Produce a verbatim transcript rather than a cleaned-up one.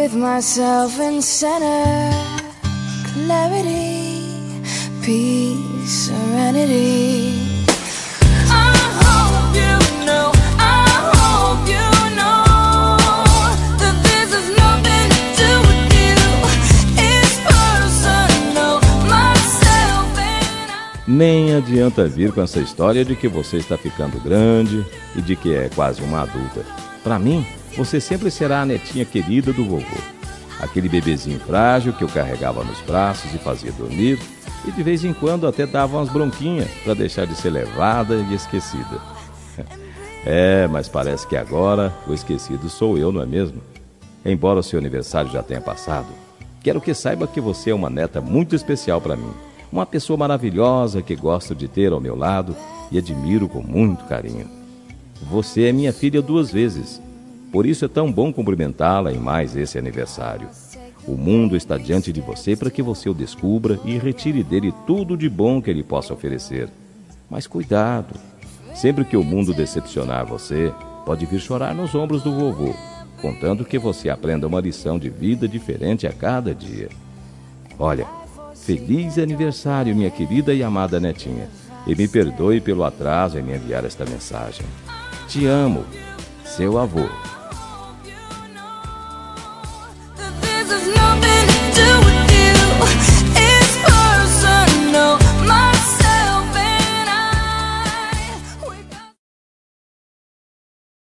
with myself in center. Clarity, peace, serenity. I hope you know, I hope you know that this has nothing to do with you. It's personal, myself and I. Nem adianta vir com essa história de que você está ficando grande e de que é quase uma adulta. Para mim, você sempre será a netinha querida do vovô. Aquele bebezinho frágil que eu carregava nos braços e fazia dormir, e de vez em quando até dava umas bronquinhas para deixar de ser levada e esquecida. É, mas parece que agora o esquecido sou eu, não é mesmo? Embora o seu aniversário já tenha passado, quero que saiba que você é uma neta muito especial para mim. Uma pessoa maravilhosa que gosto de ter ao meu lado e admiro com muito carinho. Você é minha filha duas vezes. Por isso é tão bom cumprimentá-la em mais esse aniversário. O mundo está diante de você para que você o descubra e retire dele tudo de bom que ele possa oferecer. Mas cuidado, sempre que o mundo decepcionar você, pode vir chorar nos ombros do vovô, contando que você aprenda uma lição de vida diferente a cada dia. Olha, feliz aniversário, minha querida e amada netinha. E me perdoe pelo atraso em me enviar esta mensagem. Te amo, seu avô.